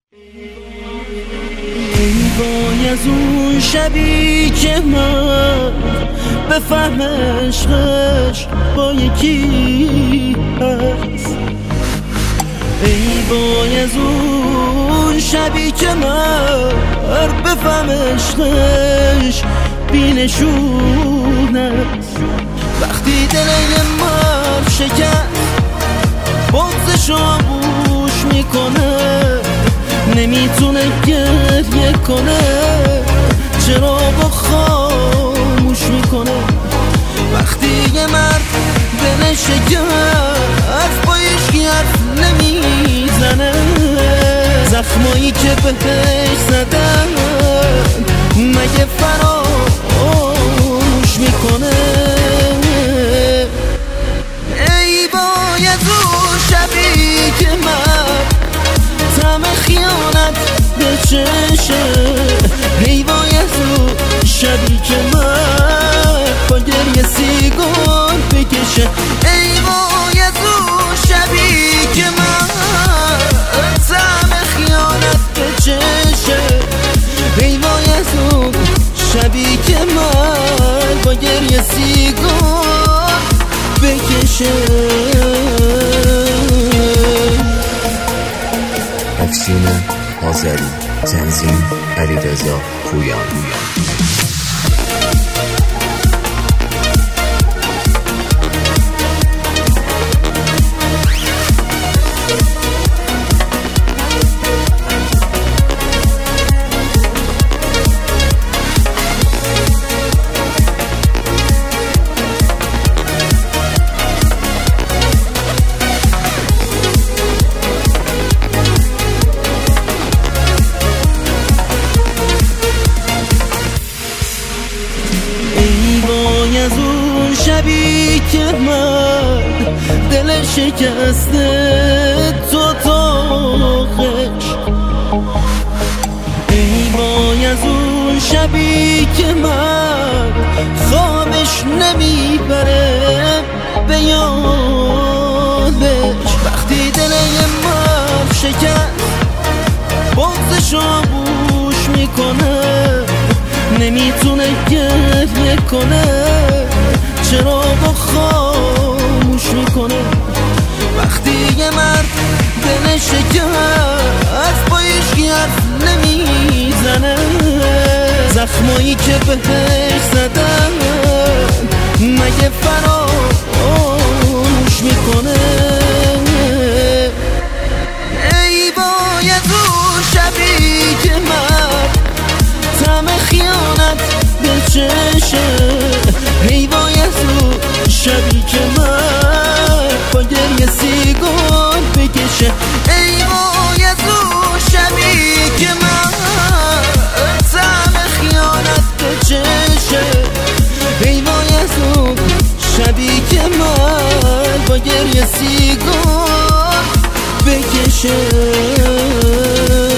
ای وای از اون شبی که من بفهم عشقش با یکی هست. ای وای از اون شبی که من بفهم عشقش بینشون است. وقتی دل من شکست بغضشو بوش میکنه، نمیتونه گریه کنه، چرا با خاموش میکنه. وقتی یه مرد دلش شکست با هیچکی حرف نمیزنه، زخمایی که بهش زدن مگه فراموش میکنه. ای وای از اون شبی که من طعم خیانت به چشه، ای وای از اون شبی که من با گریه سیگار بکشه. ای وای از اون شبی که من طعم خیانت به چشه، ای وای از اون شبی که من با گریه سیگار بکشه. تفسیر آذری، تنظیم علیرضا پویان. از اون شبی که من دل شکسته تو تاخش، ای وای از اون شبی که من خوابش نمیبره به یادش. وقتی دل من شکست بغضشو بوش میکنه، نمیتونه گریه کنه، چرا با خاموش میکنه. وقتی یه مرد دلش شکست با هیچکی حرف نمیزنه، زخمایی که بهش زدن مگه فراموش میکنه. ای وای از اون شبی که من طعم خیانت به چشه، ای وای از اون شبی که من با گریه سیگار بکشه. ای وای از اون شبی که من طعم خیانت به چشه، ای وای از اون شبی که من با گریه سیگار بکشه.